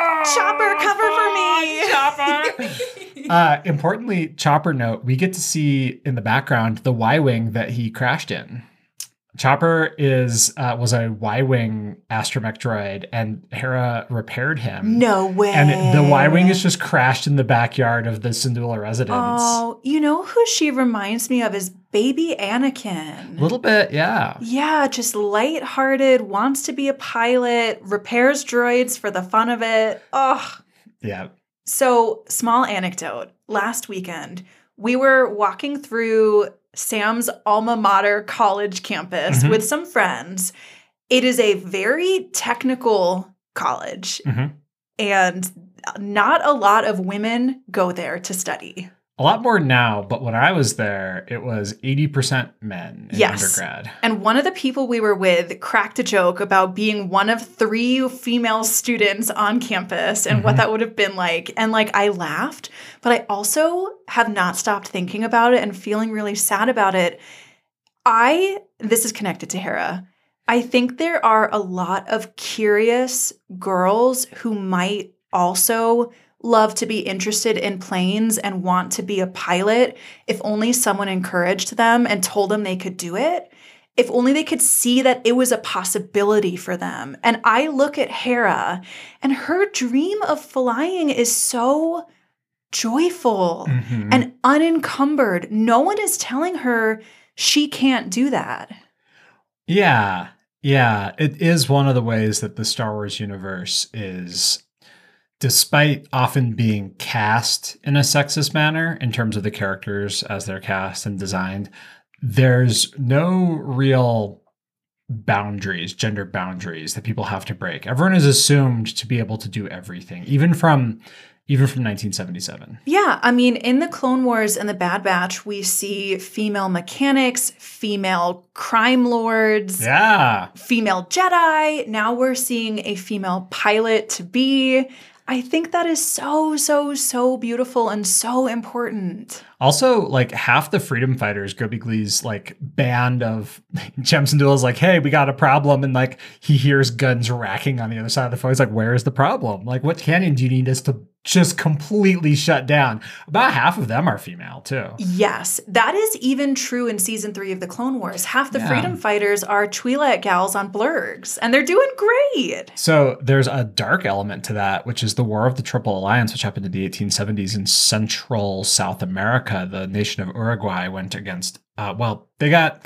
oh, Chopper, cover for me. Chopper. Importantly, Chopper note, we get to see in the background the Y-Wing that he crashed in. Chopper was a Y-Wing astromech droid, and Hera repaired him. No way. And the Y-Wing is just crashed in the backyard of the Syndulla residence. Oh, you know who she reminds me of is baby Anakin. A little bit, yeah. Yeah, just lighthearted, wants to be a pilot, repairs droids for the fun of it. Oh. Yeah. So, small anecdote. Last weekend, we were walking through Sam's alma mater college campus with some friends. It is a very technical college, and not a lot of women go there to study. A lot more now, but when I was there, it was 80% men in undergrad. And one of the people we were with cracked a joke about being one of 3 female students on campus and what that would have been like. And like, I laughed, but I also have not stopped thinking about it and feeling really sad about it. This is connected to Hera. I think there are a lot of curious girls who might also love to be interested in planes and want to be a pilot if only someone encouraged them and told them they could do it. If only they could see that it was a possibility for them. And I look at Hera, and her dream of flying is so joyful and unencumbered. No one is telling her she can't do that. Yeah. Yeah. It is one of the ways that the Star Wars universe is, despite often being cast in a sexist manner in terms of the characters as they're cast and designed, there's no real boundaries, gender boundaries that people have to break. Everyone is assumed to be able to do everything, even from 1977. Yeah, I mean, in the Clone Wars and the Bad Batch, we see female mechanics, female crime lords, female Jedi. Now we're seeing a female pilot to be. I think that is so, so, so beautiful and so important. Also, like half the freedom fighters, Gobi Glee's like band of Cham Syndulla is like, hey, we got a problem. And like he hears guns racking on the other side of the phone. He's like, where is the problem? Like, what canyon do you need us to just completely shut down? About half of them are female too. Yes, that is even true in season 3 of the Clone Wars. Half the freedom fighters are Twi'lek gals on blurgs, and they're doing great. So there's a dark element to that, which is the War of the Triple Alliance, which happened in the 1870s in Central South America. The nation of Uruguay went against, they got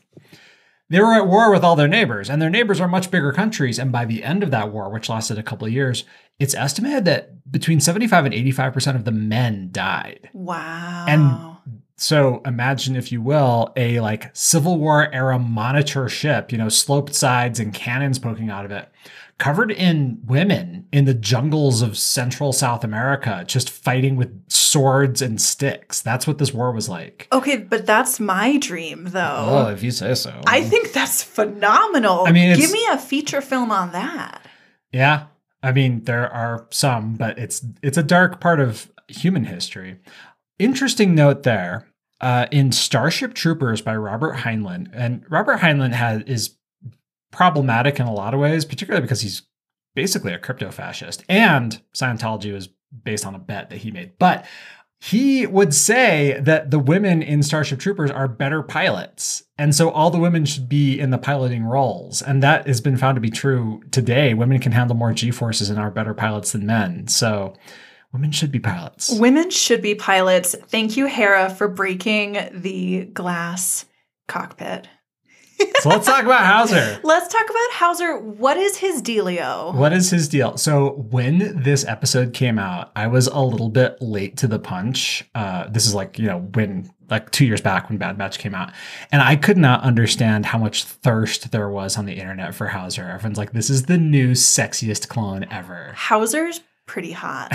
they were at war with all their neighbors, and their neighbors are much bigger countries. And by the end of that war, which lasted a couple of years, it's estimated that between 75 and 85% of the men died. Wow. And so imagine, if you will, a like Civil War era monitor ship, sloped sides and cannons poking out of it, covered in women in the jungles of Central South America, just fighting with swords and sticks. That's what this war was like. Okay, but that's my dream, though. Oh, if you say so. I think that's phenomenal. I mean, give me a feature film on that. Yeah. I mean, there are some, but it's a dark part of human history. Interesting note there, in Starship Troopers by Robert Heinlein, and Robert Heinlein is problematic in a lot of ways, particularly because he's basically a crypto-fascist, and Scientology was based on a bet that he made. But he would say that the women in Starship Troopers are better pilots, and so all the women should be in the piloting roles. And that has been found to be true today. Women can handle more G-forces and are better pilots than men. So women should be pilots. Women should be pilots. Thank you, Hera, for breaking the glass cockpit. So let's talk about Hauser. Let's talk about Hauser. What is his dealio? What is his deal? So when this episode came out, I was a little bit late to the punch. This is when 2 years back when Bad Batch came out. And I could not understand how much thirst there was on the internet for Hauser. Everyone's like, this is the new sexiest clone ever. Hauser's pretty hot.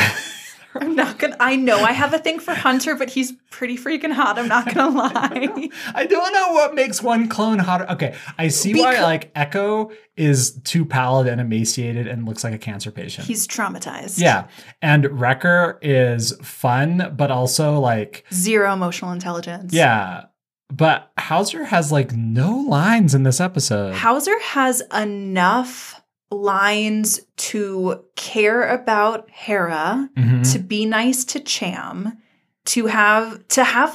I know I have a thing for Hunter, but he's pretty freaking hot. I'm not gonna lie. I don't know what makes one clone hotter. Okay, I see why Echo is too pallid and emaciated and looks like a cancer patient. He's traumatized. Yeah, and Wrecker is fun, but also zero emotional intelligence. Yeah. But Hauser has no lines in this episode. Hauser has enough lines to care about Hera, to be nice to Cham, to have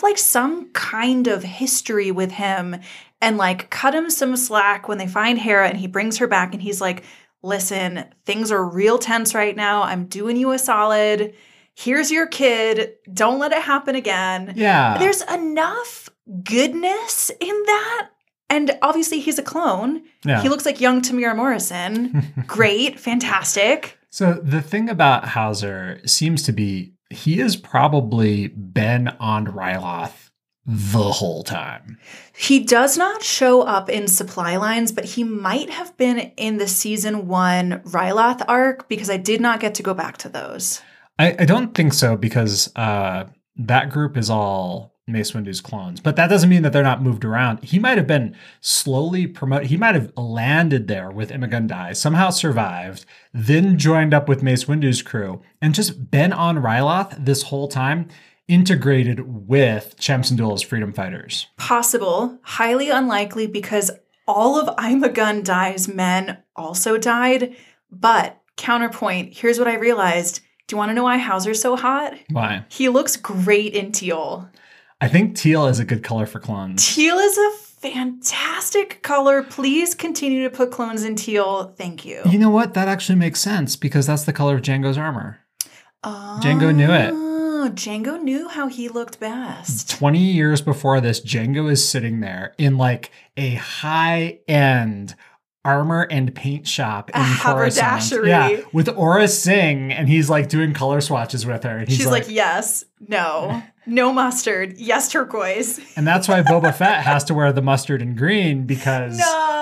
some kind of history with him, and cut him some slack when they find Hera and he brings her back and he's like, listen, things are real tense right now. I'm doing you a solid. Here's your kid. Don't let it happen again. Yeah. There's enough goodness in that. And obviously he's a clone. Yeah. He looks like young Tamir Morrison. Great. Fantastic. So the thing about Hauser seems to be he has probably been on Ryloth the whole time. He does not show up in supply lines, but he might have been in the season 1 Ryloth arc because I did not get to go back to those. I don't think so because that group is all Mace Windu's clones, but that doesn't mean that they're not moved around. He might have been slowly promoted. He might have landed there with Immigun Dai, somehow survived, then joined up with Mace Windu's crew, and just been on Ryloth this whole time, integrated with Cham Syndulla's freedom fighters. Possible, highly unlikely, because all of Immigun Dai's men also died. But counterpoint, here's what I realized. Do you want to know why Hauser's so hot? Why? He looks great in teal. I think teal is a good color for clones. Teal is a fantastic color. Please continue to put clones in teal. Thank you. You know what? That actually makes sense because that's the color of Jango's armor. Oh, Jango knew it. Jango knew how he looked best. 20 years before this, Jango is sitting there in a high-end armor and paint shop in Coruscant. Yeah, with Aura Singh, and he's doing color swatches with her. And she's like, yes, no mustard, yes turquoise. And that's why Boba Fett has to wear the mustard and green because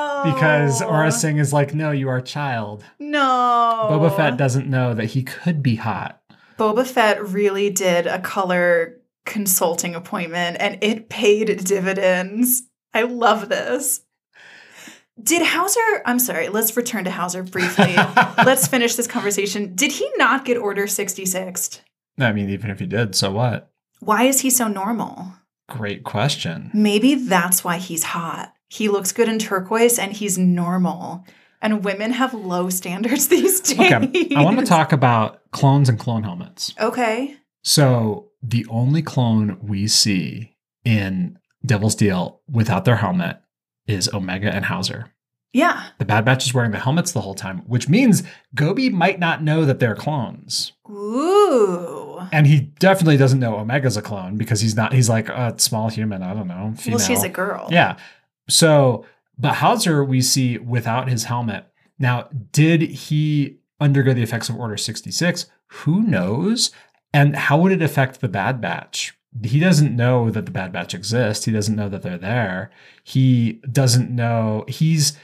Aura Singh is like, no, you are a child. No. Boba Fett doesn't know that he could be hot. Boba Fett really did a color consulting appointment and it paid dividends. I love this. Did Hauser, I'm sorry, let's return to Hauser briefly. Let's finish this conversation. Did he not get Order 66'd? I mean, even if he did, so what? Why is he so normal? Great question. Maybe that's why he's hot. He looks good in turquoise and he's normal. And women have low standards these days. Okay, I want to talk about clones and clone helmets. Okay. So the only clone we see in Devil's Deal without their helmet is Omega and Hauser. Yeah. The Bad Batch is wearing the helmets the whole time, which means Gobi might not know that they're clones. Ooh. And he definitely doesn't know Omega's a clone because he's like a small human. I don't know. Female. Well, she's a girl. Yeah. So, but Hauser we see without his helmet. Now, did he undergo the effects of Order 66? Who knows? And how would it affect the Bad Batch? He doesn't know that the Bad Batch exists. He doesn't know that they're there. He doesn't know. He's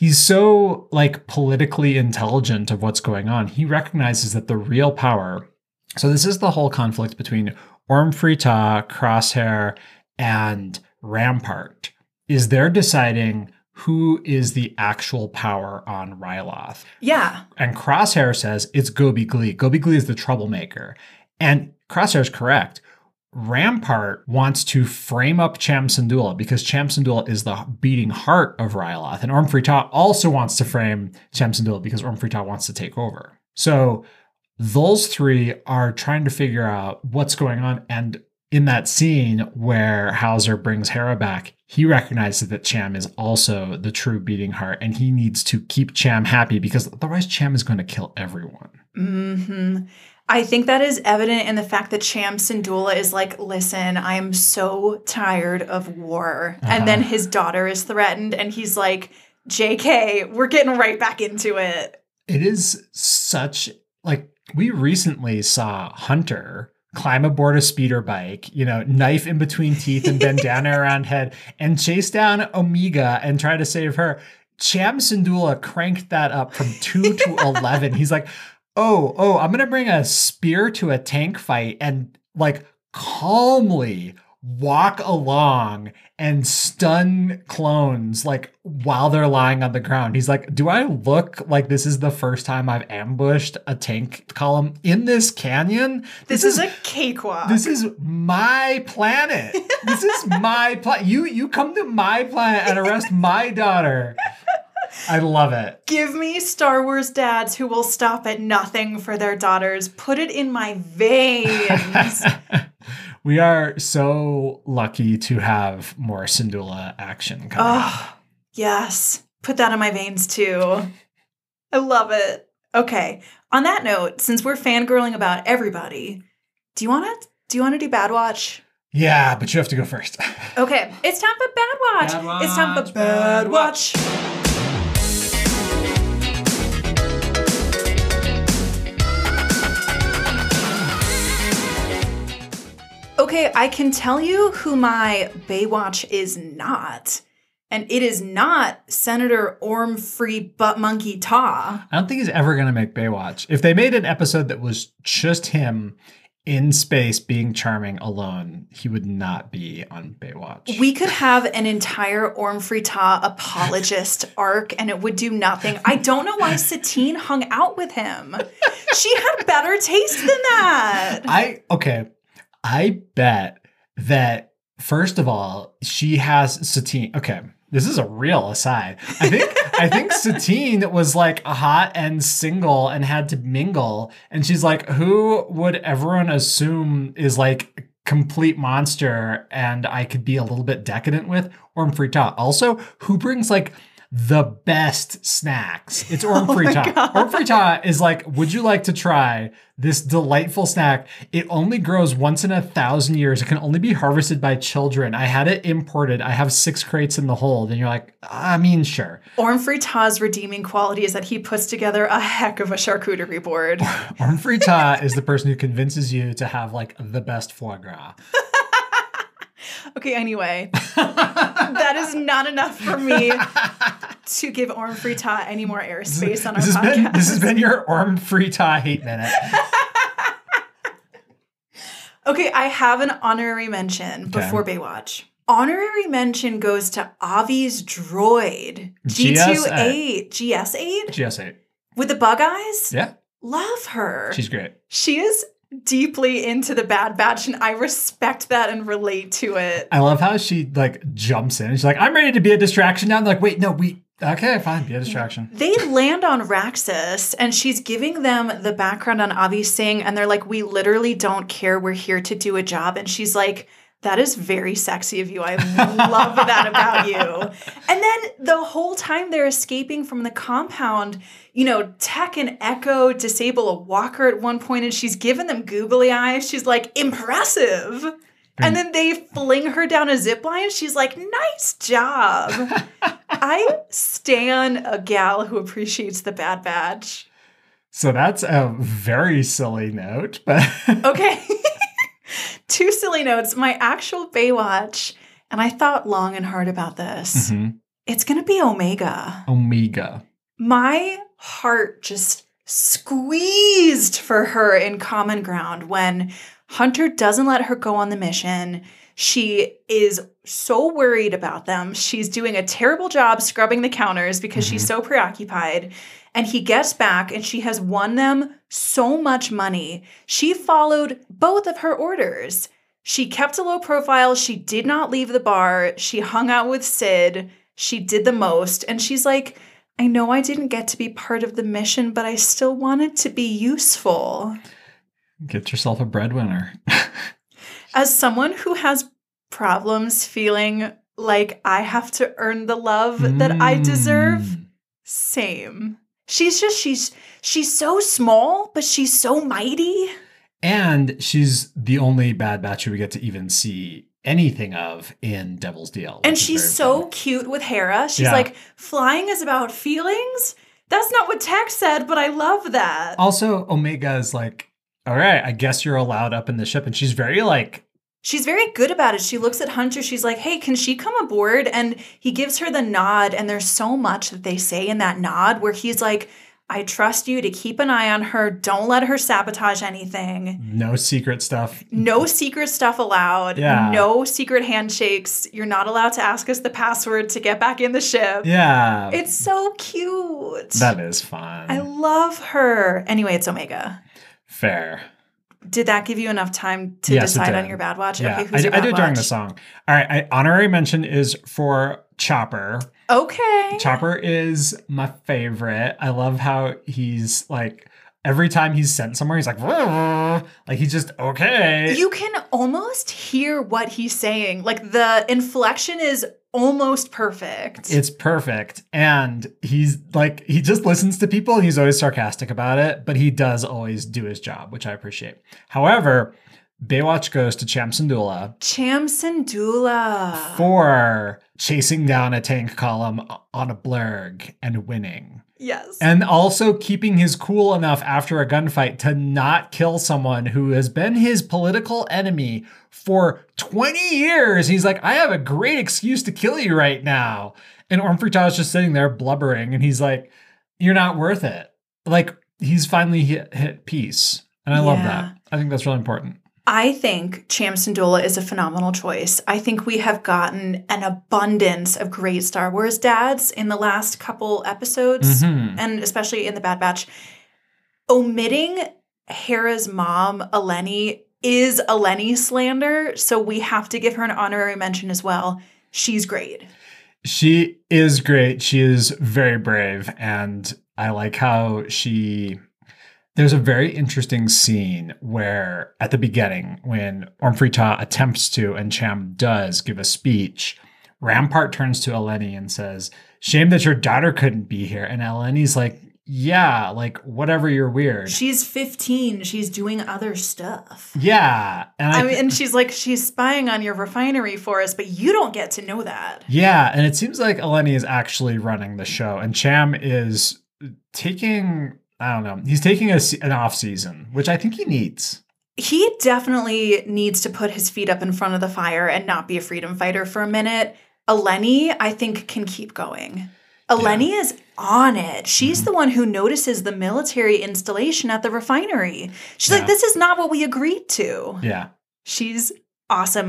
so like politically intelligent of what's going on. He recognizes that the real power. So this is the whole conflict between Orm Free Taa, Crosshair, and Rampart. Is they're deciding who is the actual power on Ryloth. Yeah. And Crosshair says it's Gobi Glee. Gobi Glee is the troublemaker. And Crosshair's correct. Rampart wants to frame up Cham Syndulla because Cham Syndulla is the beating heart of Ryloth. And Orm Free Taa also wants to frame Cham Syndulla because Orm Free Taa wants to take over. So those three are trying to figure out what's going on. And in that scene where Hauser brings Hera back, he recognizes that Cham is also the true beating heart and he needs to keep Cham happy because otherwise Cham is going to kill everyone. Mm-hmm. I think that is evident in the fact that Cham Syndulla is like, listen, I am so tired of war. And then his daughter is threatened and he's like, JK, we're getting right back into it. It is such, like, we recently saw Hunter climb aboard a speeder bike, knife in between teeth and bandana around head and chase down Omega and try to save her. Cham Syndulla cranked that up from 2 to 11. He's like, oh, I'm going to bring a spear to a tank fight and like calmly walk along and stun clones like while they're lying on the ground. He's like, do I look like this is the first time I've ambushed a tank column in this canyon? This is a cakewalk. This is my planet. This is my planet. You come to my planet and arrest my daughter. I love it. Give me Star Wars dads who will stop at nothing for their daughters. Put it in my veins. We are so lucky to have more Syndulla action coming up. Yes. Put that in my veins too. I love it. Okay. On that note, since we're fangirling about everybody, do you want to do Bad Watch? Yeah, but you have to go first. Okay. It's time for Bad Watch. Bad Watch. It's time for Bad Watch. Okay, I can tell you who my Baywatch is not. And it is not Senator Orm Free Butt Monkey Taa. I don't think he's ever going to make Baywatch. If they made an episode that was just him in space being charming alone, he would not be on Baywatch. We could have an entire Orm Free Taa apologist arc and it would do nothing. I don't know why Satine hung out with him. She had better taste than that. I bet that, first of all, she has Satine. Okay, this is a real aside. I think Satine was like hot and single and had to mingle. And she's like, who would everyone assume is like complete monster and I could be a little bit decadent with? Orm Free Taa. Also, who brings like the best snacks? It's Orm Free Taa. Orm Free Taa is like, would you like to try this delightful snack? It only grows once in 1,000 years. It can only be harvested by children. I had it imported. I have 6 crates in the hold. And you're like, I mean, sure. Orm Free Taa's redeeming quality is that he puts together a heck of a charcuterie board. Orm Free Taa is the person who convinces you to have like the best foie gras. Okay, anyway, that is not enough for me to give Orm Free Taa any more airspace on our podcast. This has been your Orm Free Taa hate minute. Okay, I have an honorary mention before Baywatch. Honorary mention goes to Avi's droid. G28. GS8? GS8. With the bug eyes? Yeah. Love her. She's great. She is deeply into the Bad Batch, and I respect that and relate to it. I love how she like jumps in. She's like, I'm ready to be a distraction now. I'm like, wait, no, okay, fine, be a distraction. They land on Raxus, and she's giving them the background on Avi Singh, and they're like, we literally don't care. We're here to do a job. And she's like, that is very sexy of you. I love that about you. And then the whole time they're escaping from the compound, you know, Tech and Echo disable a walker at one point, and she's giving them googly eyes. She's like, impressive. And then they fling her down a zip line. She's like, nice job. I stan a gal who appreciates the Bad Batch. So that's a very silly note, but okay. 2 silly notes. My actual Baywatch, and I thought long and hard about this. Mm-hmm. It's going to be Omega. Omega. My heart just squeezed for her in Common Ground when Hunter doesn't let her go on the mission. She is so worried about them. She's doing a terrible job scrubbing the counters because she's so preoccupied. And he gets back and she has won them so much money. She followed both of her orders. She kept a low profile. She did not leave the bar. She hung out with Sid. She did the most. And she's like, I know I didn't get to be part of the mission, but I still wanted to be useful. Get yourself a breadwinner. As someone who has problems feeling like I have to earn the love that I deserve, same. She's so small, but she's so mighty. And she's the only Bad Batch we get to even see anything of in Devil's Deal. And she's so cute with Hera. She's like, flying is about feelings? That's not what Tech said, but I love that. Also, Omega is like, all right, I guess you're allowed up in the ship. And she's very like... She's very good about it. She looks at Hunter. She's like, hey, can she come aboard? And he gives her the nod. And there's so much that they say in that nod where he's like, I trust you to keep an eye on her. Don't let her sabotage anything. No secret stuff. No secret stuff allowed. Yeah. No secret handshakes. You're not allowed to ask us the password to get back in the ship. Yeah. It's so cute. That is fun. I love her. Anyway, it's Omega. Fair. Did that give you enough time to decide on your Bad Watch? Yeah, okay, who's your Bad I do it during Watch? the song. All right, honorary mention is for Chopper. Okay. Chopper is my favorite. I love how he's like, every time he's sent somewhere, he's like he's just, okay. You can almost hear what he's saying. Like the inflection is almost perfect. It's perfect. And he's like, he just listens to people and he's always sarcastic about it, but he does always do his job, which I appreciate. However, Baywatch goes to Cham Syndulla. Cham Syndulla. For chasing down a tank column on a blurg and winning. Yes. And also keeping his cool enough after a gunfight to not kill someone who has been his political enemy for 20 years. He's like, I have a great excuse to kill you right now. And Orm Free Taa is just sitting there blubbering. And he's like, you're not worth it. Like, he's finally hit peace. And I love that. I think that's really important. I think Cham Syndulla is a phenomenal choice. I think we have gotten an abundance of great Star Wars dads in the last couple episodes, and especially in the Bad Batch. Omitting Hera's mom, Eleni, is Eleni slander, so we have to give her an honorary mention as well. She's great. She is great. She is very brave, and I like how there's a very interesting scene where at the beginning, when Orm Free Taa attempts to, and Cham does give a speech, Rampart turns to Eleni and says, shame that your daughter couldn't be here. And Eleni's like, yeah, like, whatever, you're weird. She's 15. She's doing other stuff. Yeah. And and she's like, she's spying on your refinery for us, but you don't get to know that. Yeah. And it seems like Eleni is actually running the show, and Cham is taking... I don't know. He's taking an off season, which I think he needs. He definitely needs to put his feet up in front of the fire and not be a freedom fighter for a minute. Eleni, I think, can keep going. Eleni is on it. She's the one who notices the military installation at the refinery. She's like, this is not what we agreed to. Yeah. She's awesome.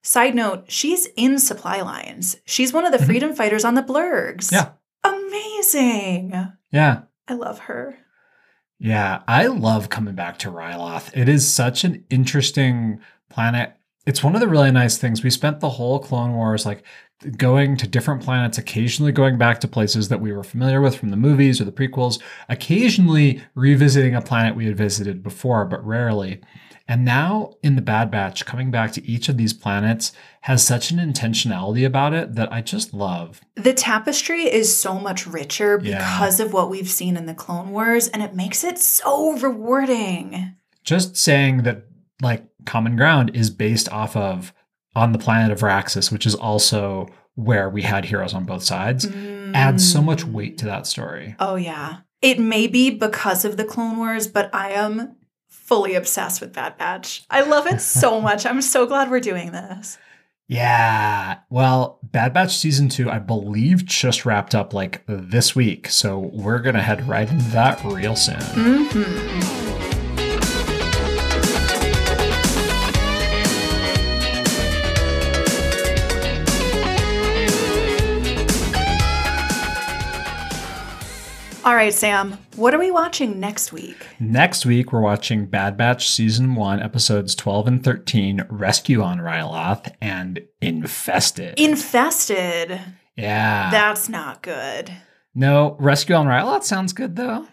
Side note, she's in supply lines. She's one of the freedom fighters on the Blurgs. Yeah. Amazing. Yeah. I love her. Yeah, I love coming back to Ryloth. It is such an interesting planet. It's one of the really nice things. We spent the whole Clone Wars like going to different planets, occasionally going back to places that we were familiar with from the movies or the prequels, occasionally revisiting a planet we had visited before, but rarely. And now in the Bad Batch, coming back to each of these planets has such an intentionality about it that I just love. The tapestry is so much richer because of what we've seen in the Clone Wars, and it makes it so rewarding. Just saying that like Common Ground is based off of on the planet of Raxus, which is also where we had heroes on both sides, adds so much weight to that story. Oh, yeah. It may be because of the Clone Wars, but I am fully obsessed with Bad Batch. I love it so much. I'm so glad we're doing this. Yeah. Well, Bad Batch Season 2, I believe, just wrapped up like this week. So we're going to head right into that real soon. All right, Sam, what are we watching next week? Next week, we're watching Bad Batch Season 1, Episodes 12 and 13, Rescue on Ryloth, and Infested. Infested? Yeah. That's not good. No, Rescue on Ryloth sounds good, though.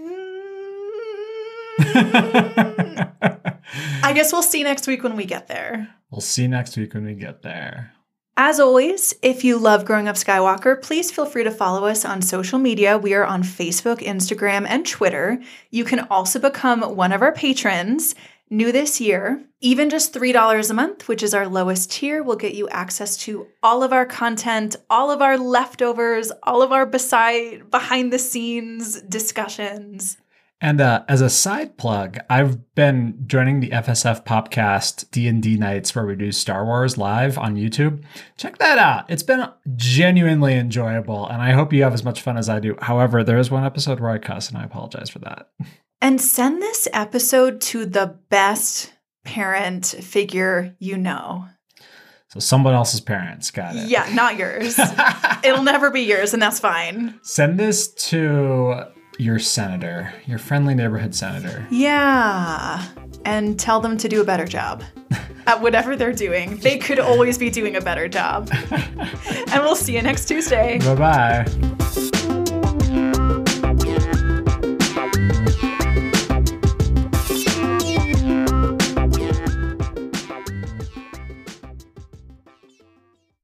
I guess we'll see next week when we get there. We'll see next week when we get there. As always, if you love Growing Up Skywalker, please feel free to follow us on social media. We are on Facebook, Instagram, and Twitter. You can also become one of our patrons. New this year, even just $3 a month, which is our lowest tier, will get you access to all of our content, all of our leftovers, all of our behind-the-scenes discussions. And as a side plug, I've been joining the FSF Popcast D&D nights where we do Star Wars live on YouTube. Check that out. It's been genuinely enjoyable, and I hope you have as much fun as I do. However, there is one episode where I cuss, and I apologize for that. And send this episode to the best parent figure you know. So someone else's parents, got it. Yeah, not yours. It'll never be yours, and that's fine. Send this to your senator, your friendly neighborhood senator. Yeah. And tell them to do a better job at whatever they're doing. They could always be doing a better job. And we'll see you next Tuesday. Bye-bye.